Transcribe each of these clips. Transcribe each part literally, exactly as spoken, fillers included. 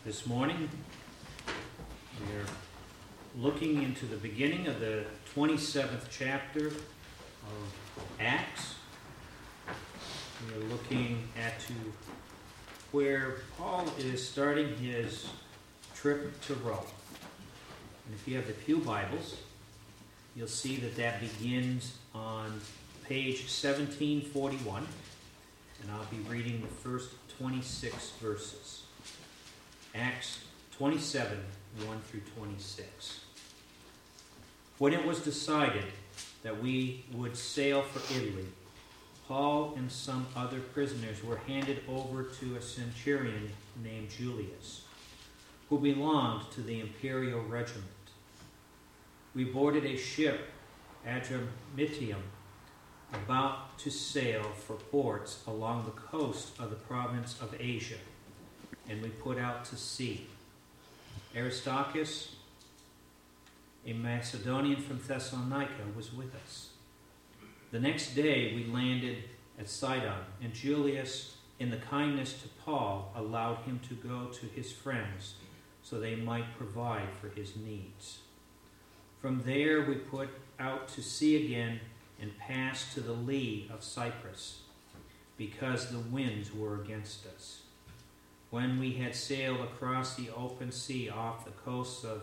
This morning, we're looking into the beginning of the twenty-seventh chapter of Acts. We are looking at to where Paul is starting his trip to Rome. And if you have the Pew Bibles, you'll see that that begins on page seventeen forty-one, and I'll be reading the first twenty-six verses. Acts twenty-seven, one through twenty-six. When it was decided that we would sail for Italy, Paul and some other prisoners were handed over to a centurion named Julius, who belonged to the imperial regiment. We boarded a ship, Adramyttium, about to sail for ports along the coast of the province of Asia, and we put out to sea. Aristarchus, a Macedonian from Thessalonica, was with us. The next day we landed at Sidon, and Julius, in the kindness to Paul, allowed him to go to his friends so they might provide for his needs. From there we put out to sea again and passed to the lee of Cyprus, because the winds were against us. When we had sailed across the open sea off the coasts of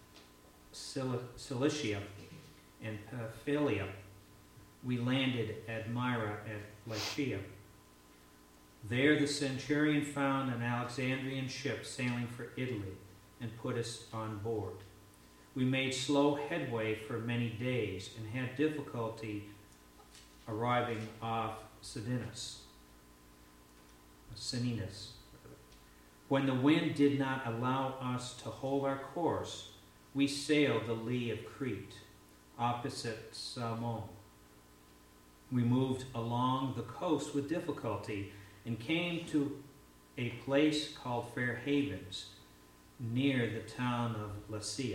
Cilicia and Pamphylia, we landed at Myra at Lycia. There the centurion found an Alexandrian ship sailing for Italy and put us on board. We made slow headway for many days and had difficulty arriving off Cydnus, Cydnus. When the wind did not allow us to hold our course, we sailed the lee of Crete, opposite Salmon. We moved along the coast with difficulty and came to a place called Fair Havens, near the town of Lasea.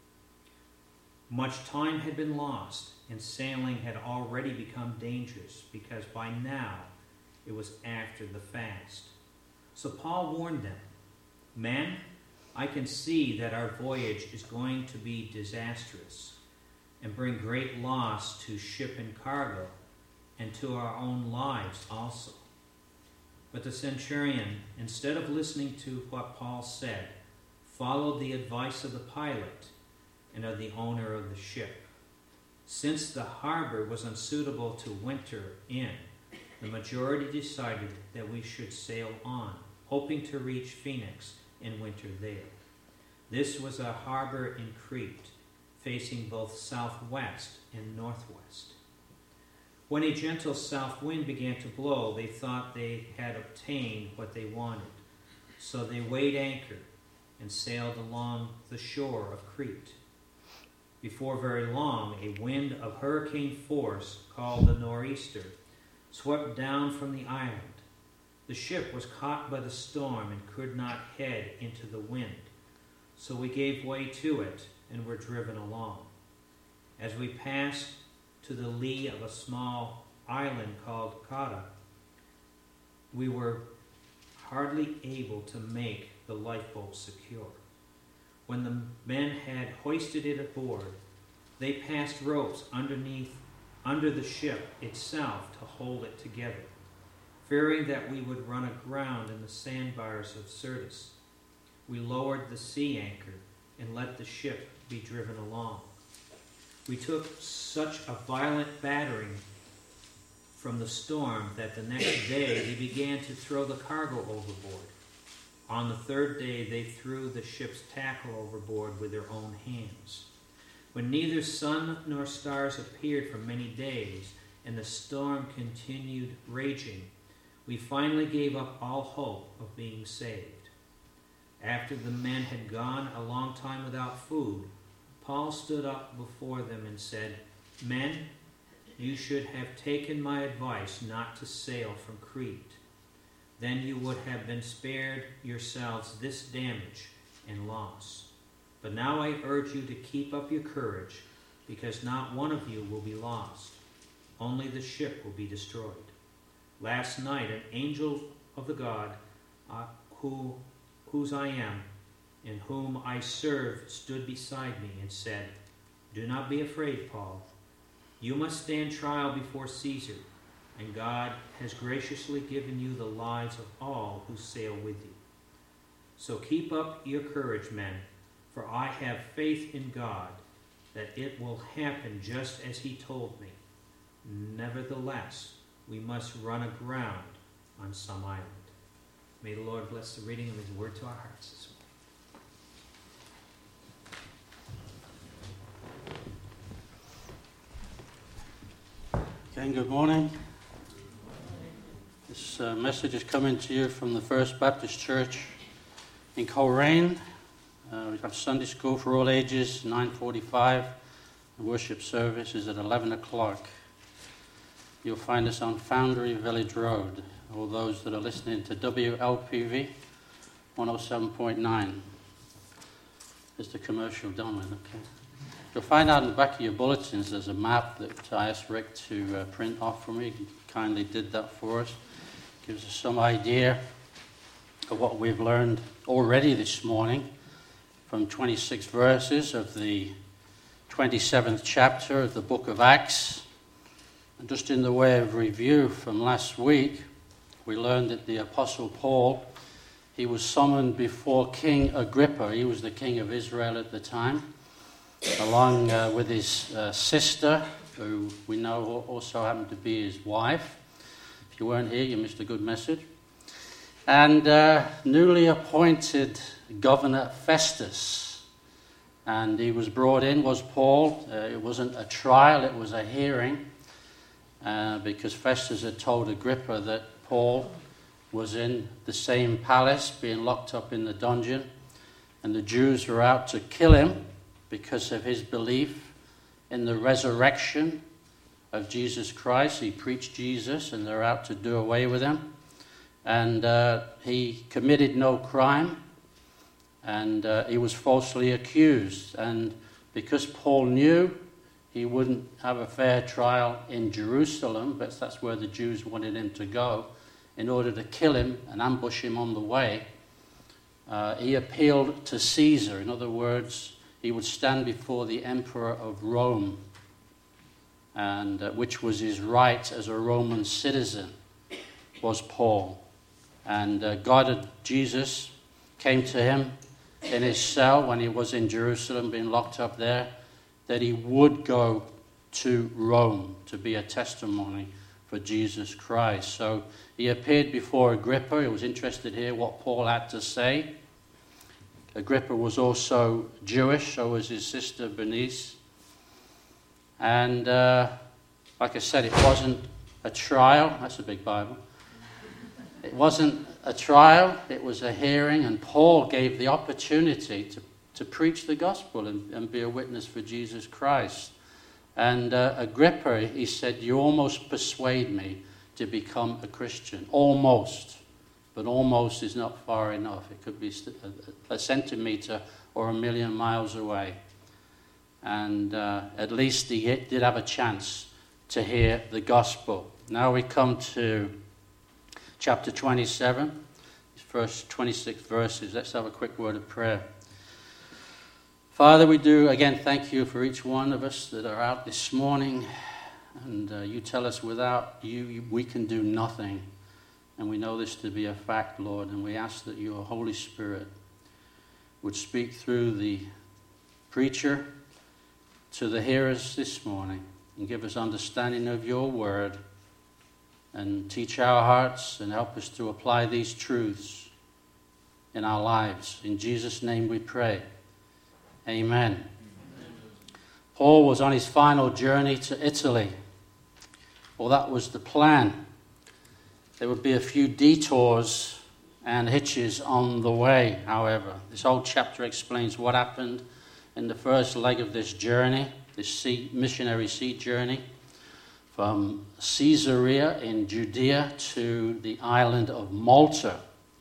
Much time had been lost, and sailing had already become dangerous, because by now it was after the fast. So Paul warned them, "Men, I can see that our voyage is going to be disastrous and bring great loss to ship and cargo, and to our own lives also." But the centurion, instead of listening to what Paul said, followed the advice of the pilot and of the owner of the ship. Since the harbor was unsuitable to winter in, the majority decided that we should sail on, hoping to reach Phoenix and winter there. This was a harbor in Crete, facing both southwest and northwest. When a gentle south wind began to blow, they thought they had obtained what they wanted. So they weighed anchor and sailed along the shore of Crete. Before very long, a wind of hurricane force, called the nor'easter, swept down from the island. The ship was caught by the storm and could not head into the wind, so we gave way to it and were driven along. As we passed to the lee of a small island called Cauda, we were hardly able to make the lifeboat secure. When the men had hoisted it aboard, they passed ropes underneath, under the ship itself to hold it together, fearing that we would run aground in the sandbars of Syrtis. We lowered the sea anchor and let the ship be driven along. We took such a violent battering from the storm that the next day they began to throw the cargo overboard. On the third day they threw the ship's tackle overboard with their own hands. When neither sun nor stars appeared for many days, and the storm continued raging, we finally gave up all hope of being saved. After the men had gone a long time without food, Paul stood up before them and said, "Men, you should have taken my advice not to sail from Crete. Then you would have been spared yourselves this damage and loss. But now I urge you to keep up your courage, because not one of you will be lost. Only the ship will be destroyed. Last night an angel of the God uh, who, whose I am in whom I served, stood beside me and said, "Do not be afraid, Paul. You must stand trial before Caesar, and God has graciously given you the lives of all who sail with you. So keep up your courage, men, for I have faith in God that it will happen just as he told me. Nevertheless, we must run aground on some island." May the Lord bless the reading of his word to our hearts this morning. Again, good morning. This uh, message is coming to you from the First Baptist Church in Coleraine. Uh, we have Sunday school for all ages, nine forty-five. The worship service is at eleven o'clock. You'll find us on Foundry Village Road. All those that are listening to W L P V one oh seven point nine. Is the commercial done with? Okay. You'll find out in the back of your bulletins there's a map that I asked Rick to uh, print off for me. He kindly did that for us. Gives us some idea of what we've learned already this morning from twenty-six verses of the twenty-seventh chapter of the book of Acts. And just in the way of review from last week, we learned that the Apostle Paul, he was summoned before King Agrippa. He was the king of Israel at the time, along uh, with his uh, sister, who we know also happened to be his wife. If you weren't here, you missed a good message. And uh, newly appointed Governor Festus. And he was brought in, was Paul. Uh, it wasn't a trial, it was a hearing. Uh, because Festus had told Agrippa that Paul was in the same palace, being locked up in the dungeon, and the Jews were out to kill him because of his belief in the resurrection of Jesus Christ. He preached Jesus, and they're out to do away with him. And uh, he committed no crime, and uh, he was falsely accused. And because Paul knew he wouldn't have a fair trial in Jerusalem, but that's where the Jews wanted him to go, in order to kill him and ambush him on the way, uh, he appealed to Caesar. In other words, he would stand before the emperor of Rome, and uh, which was his right as a Roman citizen, was Paul. And uh, God, had, Jesus, came to him in his cell when he was in Jerusalem, being locked up there, that he would go to Rome to be a testimony for Jesus Christ. So he appeared before Agrippa. He was interested to hear what Paul had to say. Agrippa was also Jewish, so was his sister Bernice. And uh, like I said, it wasn't a trial. That's a big Bible. It wasn't a trial, it was a hearing, and Paul gave the opportunity to to preach the gospel and, and be a witness for Jesus Christ. And uh, Agrippa, he said, "You almost persuade me to become a Christian." Almost. But almost is not far enough. It could be a, a centimeter or a million miles away. And uh, at least he did have a chance to hear the gospel. Now we come to chapter twenty-seven, first twenty-six verses. Let's have a quick word of prayer. Father, we do, again, thank you for each one of us that are out this morning. And uh, you tell us without you, we can do nothing. And we know this to be a fact, Lord. And we ask that your Holy Spirit would speak through the preacher to the hearers this morning and give us understanding of your word and teach our hearts and help us to apply these truths in our lives. In Jesus' name we pray. Amen. Amen. Paul was on his final journey to Italy. Well, that was the plan. There would be a few detours and hitches on the way, however. This whole chapter explains what happened in the first leg of this journey, this sea, missionary sea journey, from Caesarea in Judea to the island of Malta.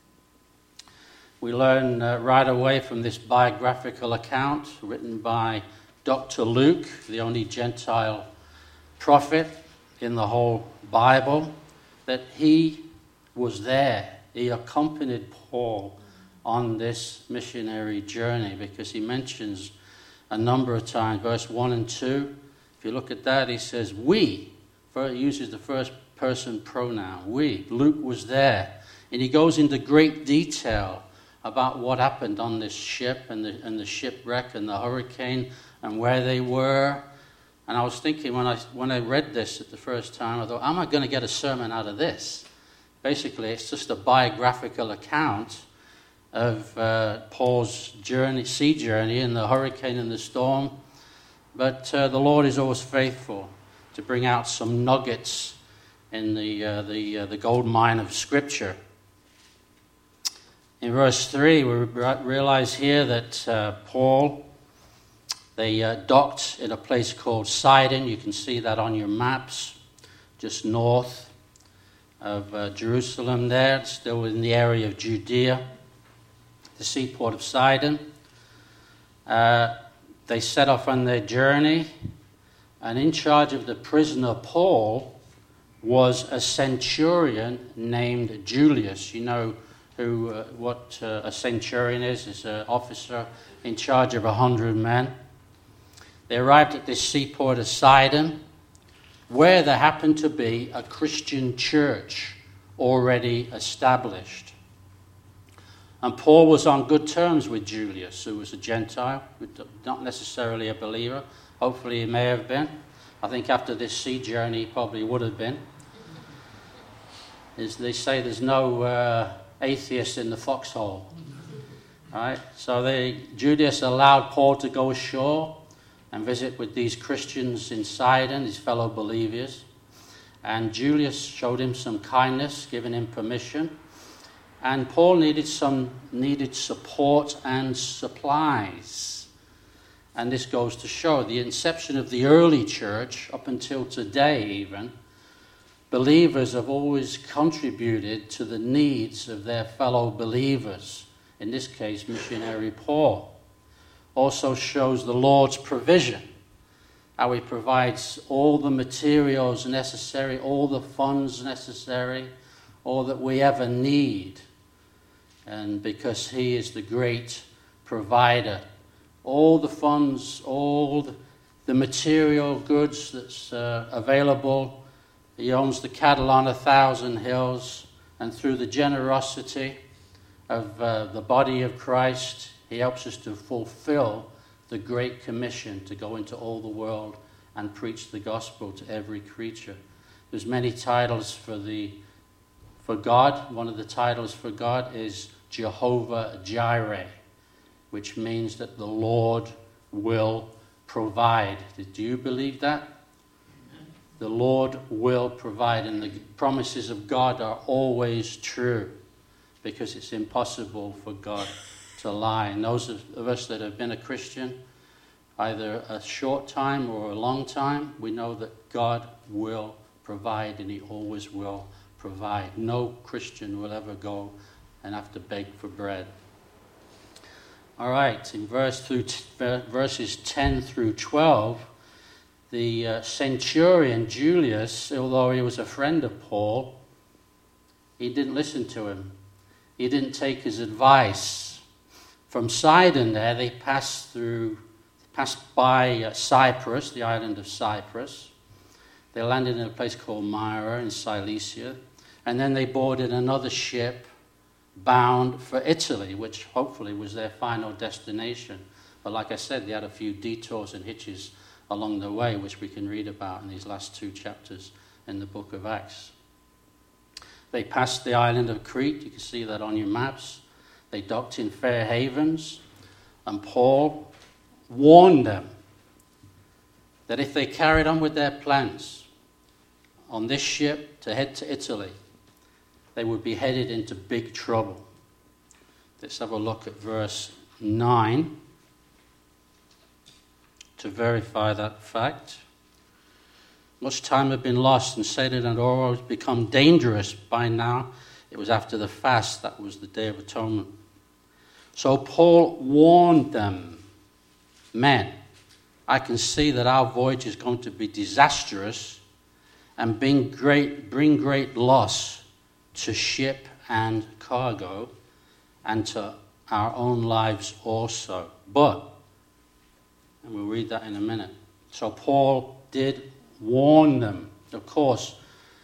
We learn uh, right away from this biographical account written by Doctor Luke, the only Gentile prophet in the whole Bible, that he was there. He accompanied Paul on this missionary journey, because he mentions a number of times, verse one and two. If you look at that, he says, we. He uses the first person pronoun, we. Luke was there. And he goes into great detail about what happened on this ship and the, and the shipwreck and the hurricane and where they were. And I was thinking when I, when I read this at the first time, I thought, am I going to get a sermon out of this? Basically, it's just a biographical account of uh, Paul's journey, sea journey in the hurricane and the storm. But uh, the Lord is always faithful to bring out some nuggets in the, uh, the, uh, the gold mine of Scripture. In verse three, we realize here that uh, Paul, they uh, docked in a place called Sidon. You can see that on your maps, just north of uh, Jerusalem there. It's still in the area of Judea, the seaport of Sidon. Uh, they set off on their journey, and in charge of the prisoner Paul was a centurion named Julius. You know who uh, what uh, a centurion is. It's an officer in charge of a hundred men. They arrived at this seaport of Sidon, where there happened to be a Christian church already established. And Paul was on good terms with Julius, who was a Gentile, not necessarily a believer. Hopefully he may have been. I think after this sea journey he probably would have been. As they say, there's no uh, atheist in the foxhole. Right? So they, Julius allowed Paul to go ashore and visit with these Christians in Sidon, his fellow believers. And Julius showed him some kindness, giving him permission. And Paul needed some needed support and supplies. And this goes to show the inception of the early church, up until today even, believers have always contributed to the needs of their fellow believers. In this case, missionary Paul. Also shows the Lord's provision, how he provides all the materials necessary, all the funds necessary, all that we ever need. And because he is the great provider, all the funds, all the material goods that's uh, available, he owns the cattle on a thousand hills, and through the generosity of uh, the body of Christ, he helps us to fulfill the Great Commission to go into all the world and preach the gospel to every creature. There's many titles for the for God. One of the titles for God is Jehovah Jireh, which means that the Lord will provide. Do you believe that? The Lord will provide, and the promises of God are always true, because it's impossible for God to lie. And those of us that have been a Christian, either a short time or a long time, we know that God will provide, and he always will provide. No Christian will ever go and have to beg for bread. All right, in verse through t- verses ten through twelve, the uh, centurion Julius, although he was a friend of Paul, he didn't listen to him. He didn't take his advice. From Sidon there, they passed through, passed by uh, Cyprus, the island of Cyprus. They landed in a place called Myra in Cilicia, and then they boarded another ship bound for Italy, which hopefully was their final destination. But like I said, they had a few detours and hitches along the way, which we can read about in these last two chapters in the book of Acts. They passed the island of Crete. You can see that on your maps. They docked in Fair Havens, and Paul warned them that if they carried on with their plans on this ship to head to Italy, they would be headed into big trouble. Let's have a look at verse nine to verify that fact. Much time had been lost, and Satan had always become dangerous by now. It was after the fast, that was the Day of Atonement. So Paul warned them, men, I can see that our voyage is going to be disastrous and bring great, bring great loss to ship and cargo, and to our own lives also. But, and we'll read that in a minute. So Paul did warn them. Of course,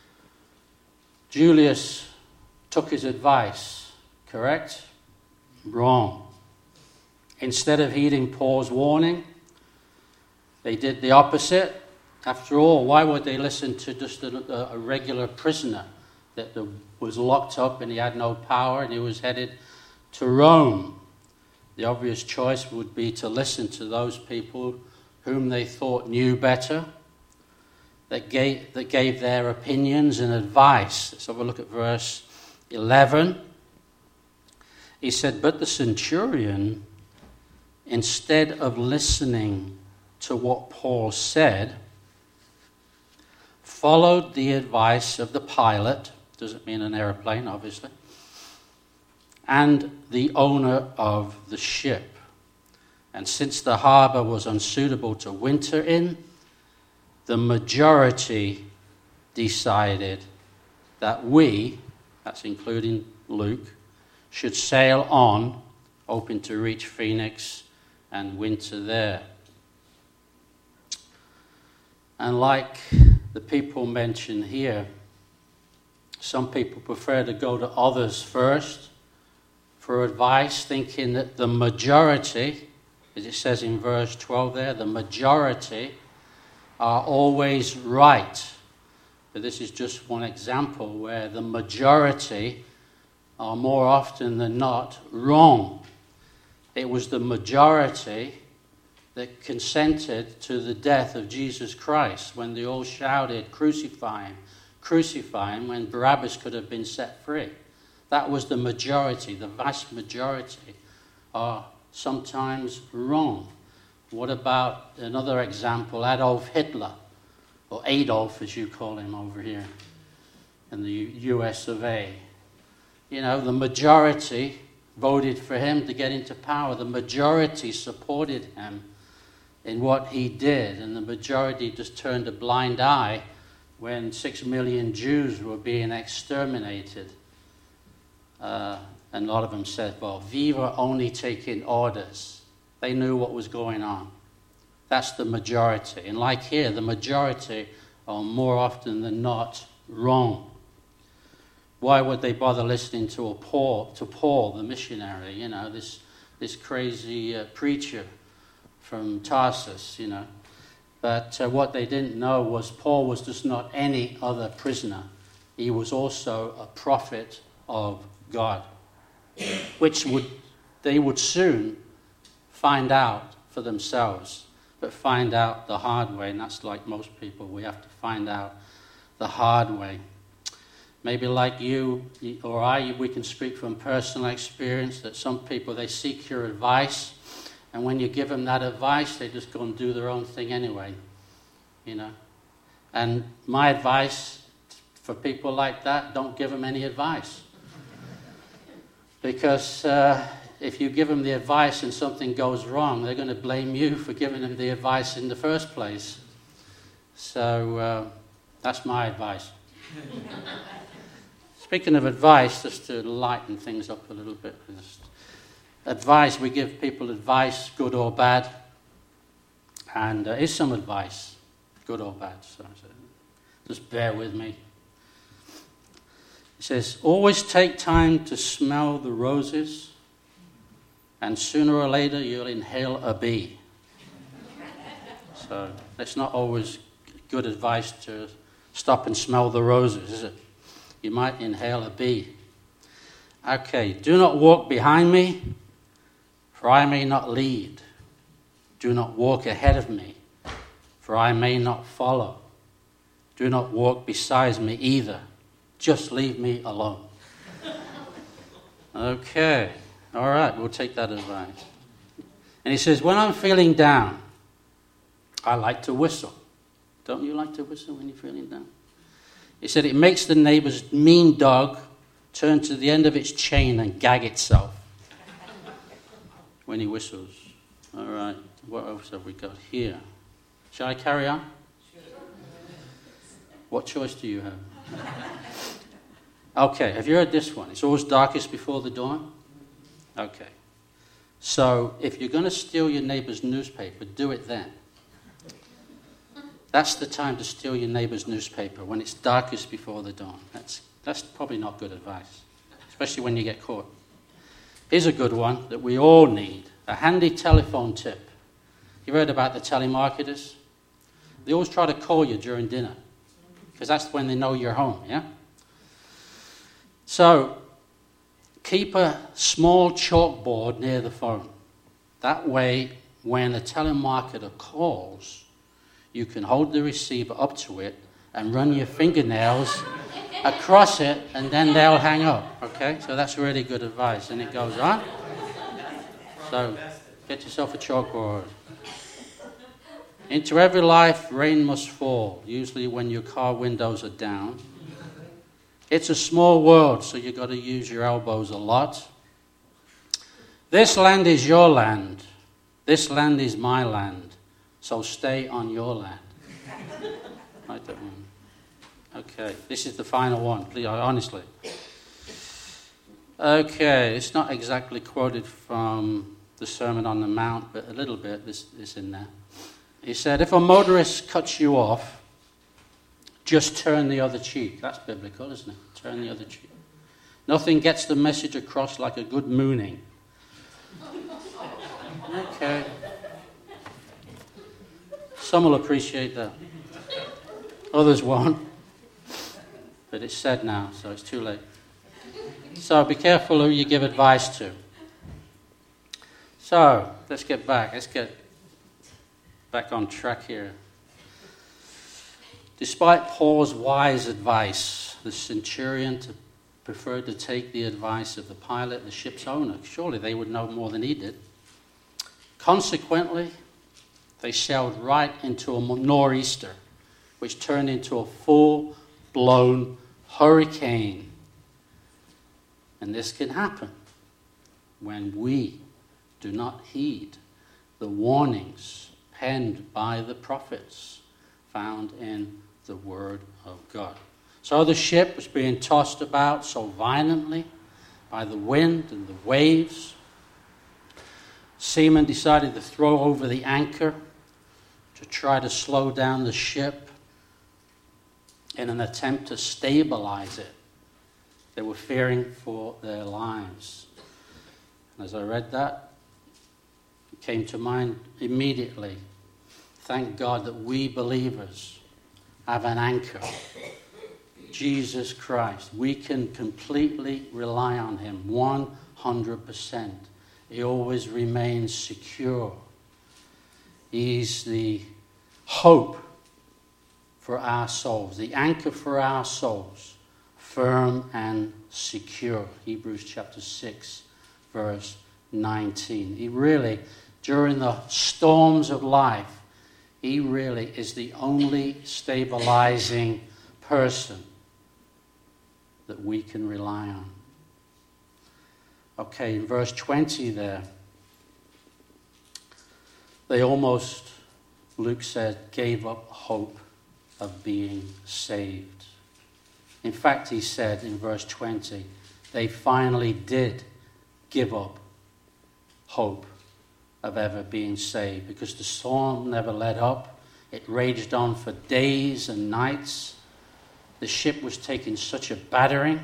Julius took his advice, correct? Wrong. Instead of heeding Paul's warning, they did the opposite. After all, why would they listen to just a, a regular prisoner that was locked up and he had no power and he was headed to Rome? The obvious choice would be to listen to those people whom they thought knew better, that gave, that gave their opinions and advice. Let's have a look at verse eleven. He said, but the centurion, instead of listening to what Paul said, followed the advice of the pilot, doesn't mean an aeroplane, obviously, and the owner of the ship. And since the harbor was unsuitable to winter in, the majority decided that we, that's including Luke, should sail on, hoping to reach Phoenix and winter there. And like the people mentioned here, some people prefer to go to others first for advice, thinking that the majority, as it says in verse twelve there, the majority are always right. But this is just one example where the majority are more often than not wrong. It was the majority that consented to the death of Jesus Christ when they all shouted, crucify him, crucify him, when Barabbas could have been set free. That was the majority. The vast majority are sometimes wrong. What about another example, Adolf Hitler, or Adolf as you call him over here in the U S of A. You know, the majority voted for him to get into power. The majority supported him in what he did, and the majority just turned a blind eye when six million Jews were being exterminated. Uh, and a lot of them said, well, we were only taking orders. They knew what was going on. That's the majority. And like here, the majority are more often than not wrong. Why would they bother listening to a Paul, to Paul, the missionary, you know, this, this crazy uh, preacher from Tarsus, you know? But uh, what they didn't know was Paul was just not any other prisoner. He was also a prophet of God, which would they would soon find out for themselves, but find out the hard way. And that's like most people. We have to find out the hard way. Maybe like you or I, we can speak from personal experience that some people, they seek your advice, and when you give them that advice, they just go and do their own thing anyway, you know. And my advice for people like that, don't give them any advice. Because uh, if you give them the advice and something goes wrong, they're going to blame you for giving them the advice in the first place. So uh, that's my advice. Speaking of advice, just to lighten things up a little bit, just advice, we give people advice, good or bad, and there uh, is some advice, good or bad, so, so just bear with me. It says, always take time to smell the roses, and sooner or later you'll inhale a bee. So it's not always good advice to stop and smell the roses, is it? You might inhale a bee. Okay, do not walk behind me, for I may not lead. Do not walk ahead of me, for I may not follow. Do not walk beside me either. Just leave me alone. Okay, all right, we'll take that advice. And he says, when I'm feeling down, I like to whistle. Don't you like to whistle when you're feeling down? He said it makes the neighbor's mean dog turn to the end of its chain and gag itself when he whistles. All right, what else have we got here? Shall I carry on? What choice do you have? Okay, have you heard this one? It's always darkest before the dawn? Okay. So if you're going to steal your neighbor's newspaper, do it then. That's the time to steal your neighbor's newspaper, when it's darkest before the dawn. That's, that's probably not good advice, especially when you get caught. Here's a good one that we all need, a handy telephone tip. You heard about the telemarketers? They always try to call you during dinner, because that's when they know you're home, yeah? So, keep a small chalkboard near the phone. That way, when a telemarketer calls, you can hold the receiver up to it and run your fingernails across it, and then they'll hang up, okay? So that's really good advice, and it goes on. So, get yourself a chalkboard. Into every life, rain must fall, usually when your car windows are down. It's a small world, so you've got to use your elbows a lot. This land is your land. This land is my land. So stay on your land. Right, that one. Okay, this is the final one, please, honestly. Okay, it's not exactly quoted from the Sermon on the Mount, but a little bit is, is in there. He said, if a motorist cuts you off, just turn the other cheek. That's biblical, isn't it? Turn the other cheek. Nothing gets the message across like a good mooning. Okay. Some will appreciate that. Others won't. But it's said now, so it's too late. So be careful who you give advice to. So, let's get back. Let's get back on track here. Despite Paul's wise advice, the centurion preferred to take the advice of the pilot, the ship's owner. Surely they would know more than he did. Consequently, they sailed right into a nor'easter, which turned into a full-blown hurricane. And this can happen when we do not heed the warnings penned by the prophets found in the Word of God. So the ship was being tossed about so violently by the wind and the waves. Seamen decided to throw over the anchor to try to slow down the ship in an attempt to stabilize it. They were fearing for their lives. And as I read that, it came to mind immediately. Thank God that we believers have an anchor, Jesus Christ. We can completely rely on him, one hundred percent. He always remains secure. He's the hope for our souls, the anchor for our souls, firm and secure. Hebrews chapter six, verse nineteen. He really, during the storms of life, he really is the only stabilizing person that we can rely on. Okay, in verse twenty there, they almost, Luke said, gave up hope of being saved. In fact, he said in verse twenty, they finally did give up hope of ever being saved, because the storm never let up. It raged on for days and nights. The ship was taking such a battering.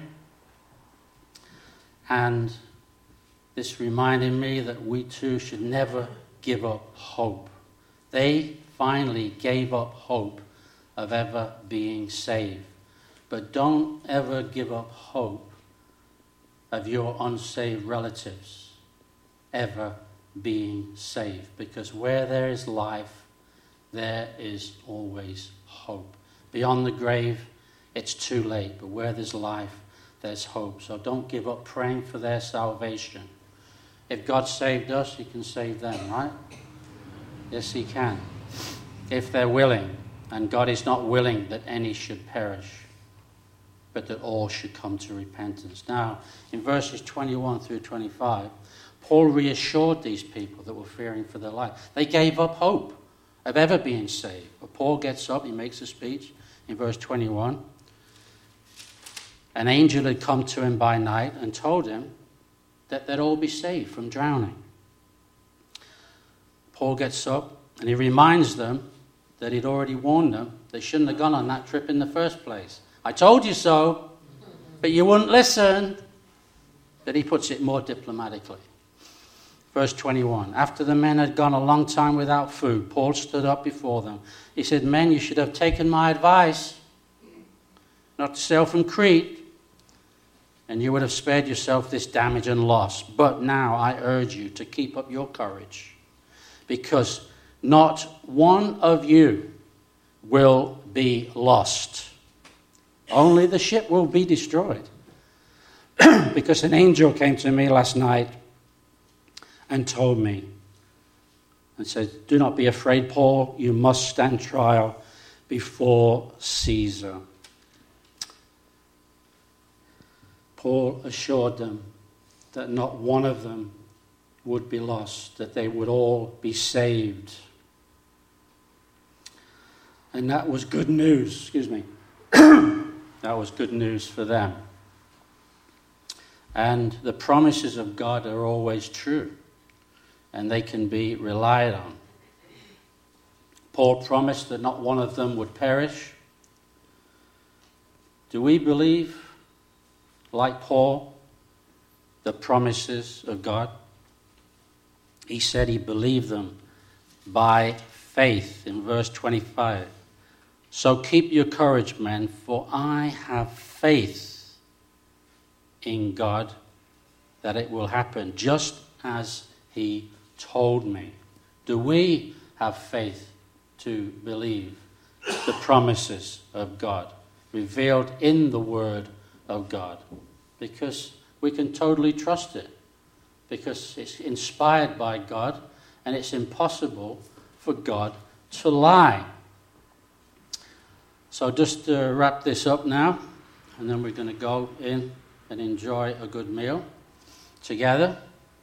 And this reminded me that we too should never give up hope. They finally gave up hope of ever being saved. But don't ever give up hope of your unsaved relatives ever being saved, because where there is life, there is always hope. Beyond the grave, it's too late, but where there's life, there's hope. So don't give up praying for their salvation. If God saved us, he can save them, right? Yes, he can, if they're willing. And God is not willing that any should perish, but that all should come to repentance. Now, in verses twenty-one through twenty-five, Paul reassured these people that were fearing for their life. They gave up hope of ever being saved. But Paul gets up, he makes a speech in verse twenty-one. An angel had come to him by night and told him that they'd all be saved from drowning. Paul gets up and he reminds them that he'd already warned them they shouldn't have gone on that trip in the first place. I told you so, but you wouldn't listen. But he puts it more diplomatically. Verse twenty-one, after the men had gone a long time without food, Paul stood up before them. He said, men, you should have taken my advice not to sail from Crete, and you would have spared yourself this damage and loss. But now I urge you to keep up your courage, because not one of you will be lost. Only the ship will be destroyed. Because an angel came to me last night and told me and said, do not be afraid, Paul, you must stand trial before Caesar. Paul assured them that not one of them would be lost, that they would all be saved. And that was good news, excuse me. That was good news for them. And the promises of God are always true, and they can be relied on. Paul promised that not one of them would perish. Do we believe, like Paul, the promises of God? He said he believed them by faith in verse twenty-five. So keep your courage, men, for I have faith in God that it will happen just as he told me. Do we have faith to believe the promises of God revealed in the Word of God? Because we can totally trust it, because it's inspired by God and it's impossible for God to lie. So just to wrap this up now, and then we're going to go in and enjoy a good meal together.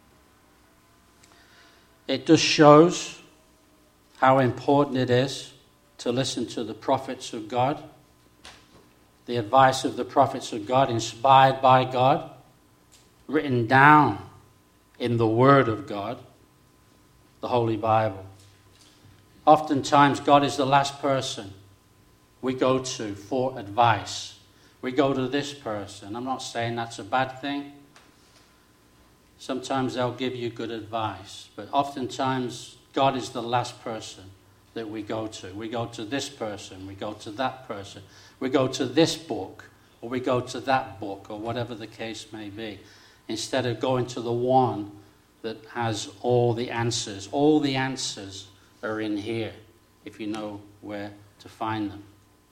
It just shows how important it is to listen to the prophets of God, the advice of the prophets of God, inspired by God, written down in the Word of God, the Holy Bible. Oftentimes, God is the last person we go to for advice. We go to this person. I'm not saying that's a bad thing. Sometimes they'll give you good advice, but oftentimes God is the last person that we go to. We go to this person, we go to that person, we go to this book, or we go to that book, or whatever the case may be, instead of going to the one that has all the answers. All the answers are in here, if you know where to find them.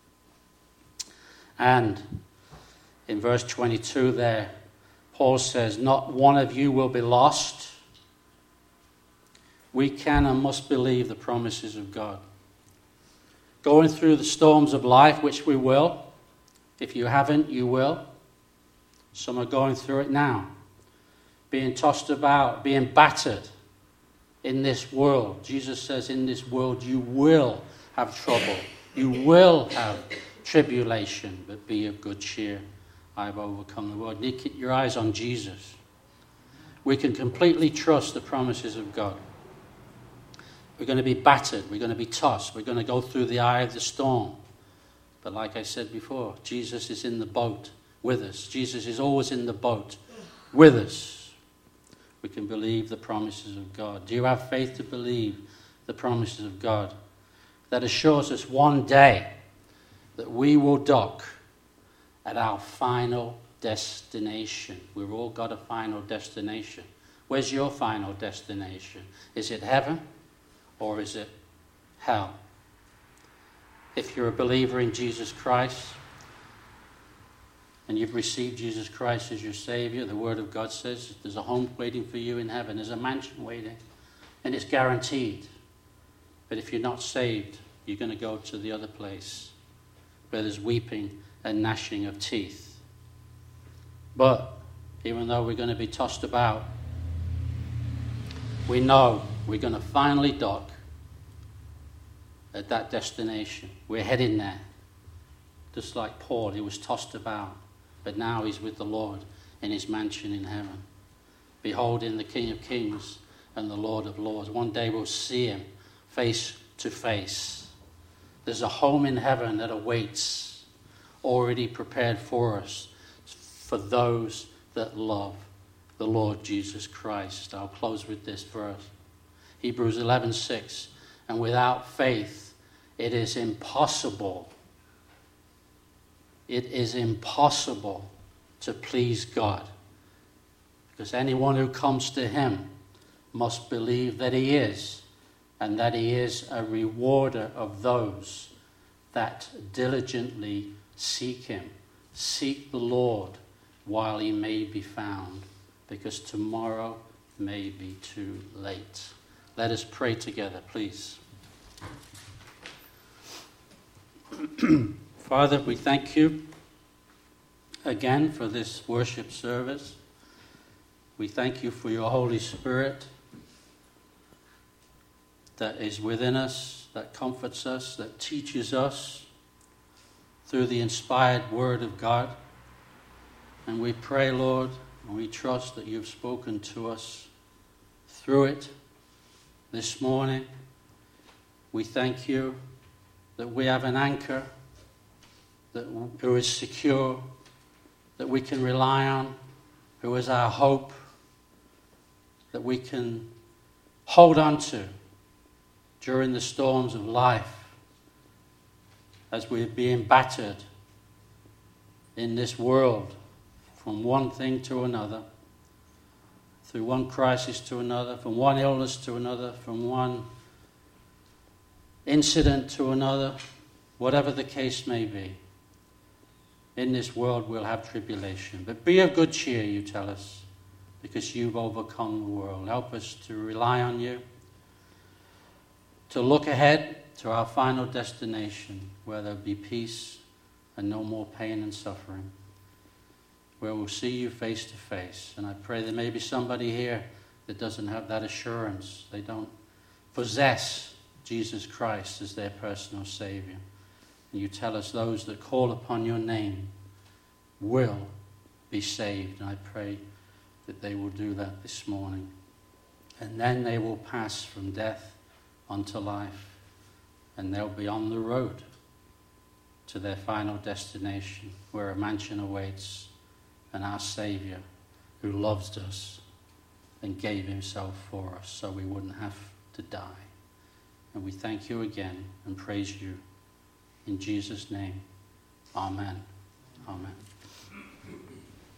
And in verse twenty-two there, Paul says, not one of you will be lost. We can and must believe the promises of God. Going through the storms of life, which we will. If you haven't, you will. Some are going through it now. Being tossed about, being battered in this world. Jesus says, in this world you will have trouble. You will have tribulation, but be of good cheer. I've overcome the world. You keep your eyes on Jesus. We can completely trust the promises of God. We're going to be battered. We're going to be tossed. We're going to go through the eye of the storm. But like I said before, Jesus is in the boat with us. Jesus is always in the boat with us. We can believe the promises of God. Do you have faith to believe the promises of God? That assures us one day that we will dock at our final destination. We've all got a final destination. Where's your final destination? Is it heaven or is it hell? If you're a believer in Jesus Christ and you've received Jesus Christ as your Savior, the Word of God says there's a home waiting for you in heaven. There's a mansion waiting, and it's guaranteed. But if you're not saved, you're going to go to the other place where there's weeping and gnashing of teeth. But even though we're going to be tossed about, we know we're going to finally dock at that destination. We're heading there. Just like Paul, he was tossed about, but now he's with the Lord in his mansion in heaven, beholding the King of Kings and the Lord of Lords. One day we'll see him face to face. There's a home in heaven that awaits, already prepared for us, for those that love the Lord Jesus Christ. I'll close with this verse. Hebrews eleven six. And without faith, it is impossible. It is impossible to please God. Because anyone who comes to him must believe that he is, and that he is a rewarder of those that diligently seek him. Seek the Lord while he may be found, because tomorrow may be too late. Let us pray together, please. Father, we thank you again for this worship service. We thank you for your Holy Spirit that is within us, that comforts us, that teaches us through the inspired word of God. And we pray, Lord, and we trust that you've spoken to us through it this morning. We thank you that we have an anchor that who is secure, that we can rely on, who is our hope, that we can hold on to during the storms of life as we're being battered in this world from one thing to another, through one crisis to another, from one illness to another, from one incident to another, whatever the case may be. In this world we'll have tribulation. But be of good cheer, you tell us, because you've overcome the world. Help us to rely on you, to look ahead to our final destination, where there'll be peace and no more pain and suffering, where we'll see you face to face. And I pray there may be somebody here that doesn't have that assurance. They don't possess Jesus Christ as their personal Savior. And you tell us those that call upon your name will be saved. And I pray that they will do that this morning. And then they will pass from death unto life. And they'll be on the road to their final destination, where a mansion awaits, and our Savior who loved us and gave himself for us so we wouldn't have to die. And we thank you again and praise you in Jesus' name. Amen. Amen.